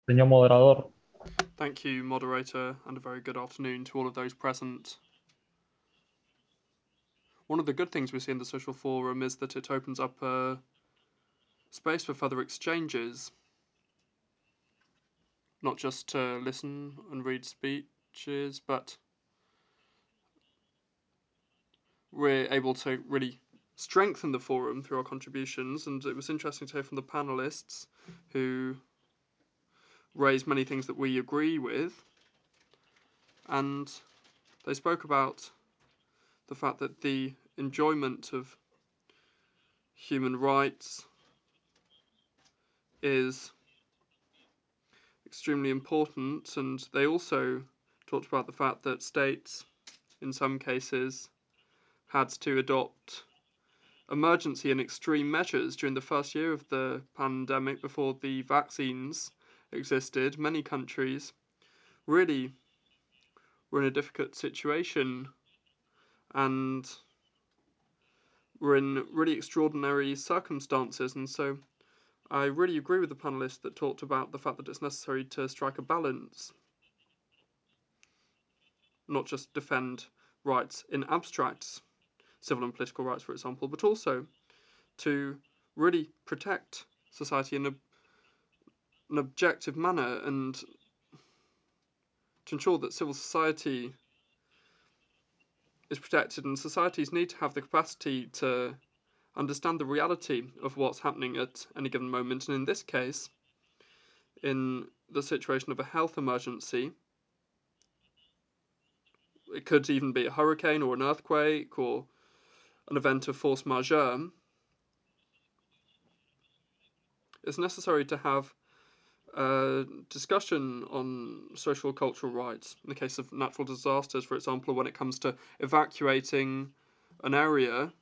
Señor moderador, Thank you, moderator, and a very good afternoon to all of those present. One of the good things we see in the social forum is that it opens up a space for further exchanges, not just to listen and read speeches, but we're able to really strengthen the forum through our contributions. And it was interesting to hear from the panelists who raised many things that we agree with, and they spoke about the fact that the enjoyment of human rights is extremely important, and they also talked about the fact that states, in some cases, had to adopt emergency and extreme measures during the first year of the pandemic before the vaccines existed. Many countries really were in a difficult situation and were in really extraordinary circumstances, and so I really agree with the panelists that talked about the fact that it's necessary to strike a balance, not just defend rights in abstract, civil and political rights, for example, but also to really protect society in an objective manner and to ensure that civil society is protected, and societies need to have the capacity to understand the reality of what's happening at any given moment. And in this case, in the situation of a health emergency, it could even be a hurricane or an earthquake or an event of force majeure. It's necessary to have discussion on social cultural rights in the case of natural disasters, for example, when it comes to evacuating an area.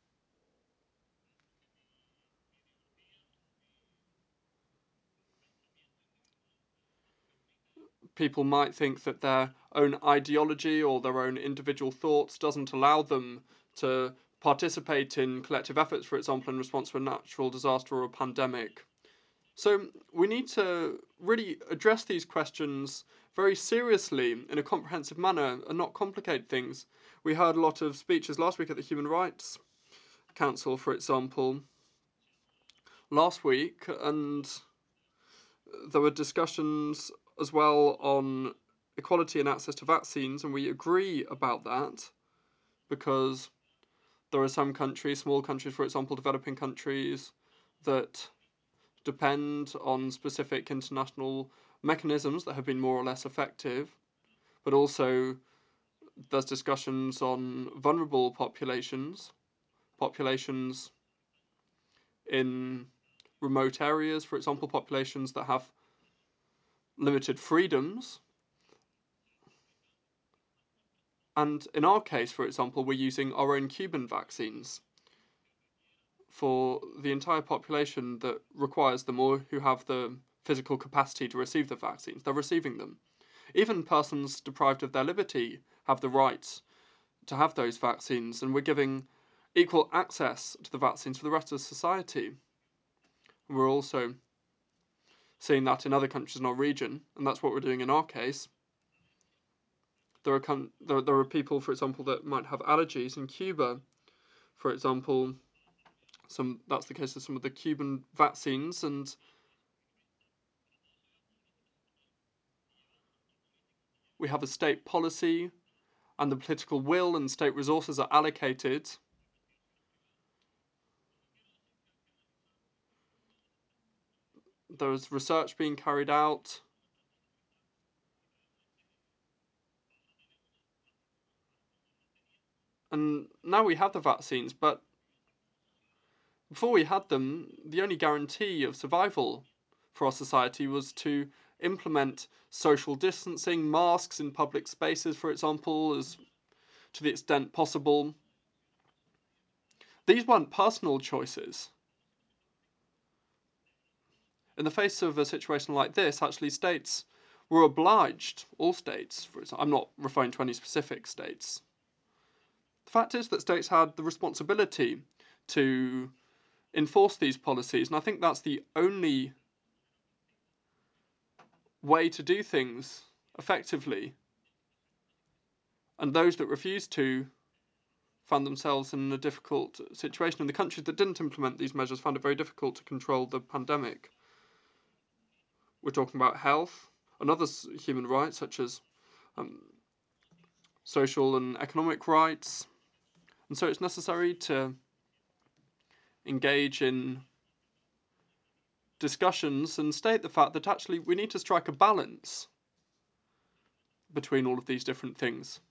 People might think that their own ideology or their own individual thoughts doesn't allow them to participate in collective efforts, for example, in response to a natural disaster or a pandemic. So we need to really address these questions very seriously in a comprehensive manner and not complicate things. We heard a lot of speeches last week at the Human Rights Council, for example, last week, and there were discussions as well on equality and access to vaccines, and we agree about that because there are some countries, small countries, for example, developing countries, that depend on specific international mechanisms that have been more or less effective, but also there's discussions on vulnerable populations, populations in remote areas, for example, populations that have limited freedoms. And in our case, for example, we're using our own Cuban vaccines for the entire population that requires them or who have the physical capacity to receive the vaccines. They're receiving them. Even persons deprived of their liberty have the right to have those vaccines, and we're giving equal access to the vaccines for the rest of society. We're also seeing that in other countries in our region, and that's what we're doing in our case. There are people, for example, that might have allergies in Cuba. For example, that's the case of some of the Cuban vaccines, and we have a state policy, and the political will and state resources are allocated. There's research being carried out, and now we have the vaccines, but before we had them, the only guarantee of survival for our society was to implement social distancing, masks in public spaces, for example, as to the extent possible. These weren't personal choices. In the face of a situation like this, actually, states were obliged, all states, for example, I'm not referring to any specific states. The fact is that states had the responsibility to enforce these policies, and I think that's the only way to do things effectively, and those that refused to found themselves in a difficult situation. And the countries that didn't implement these measures found it very difficult to control the pandemic. We're talking about health and other human rights, such as social and economic rights. And so it's necessary to engage in discussions and state the fact that actually we need to strike a balance between all of these different things.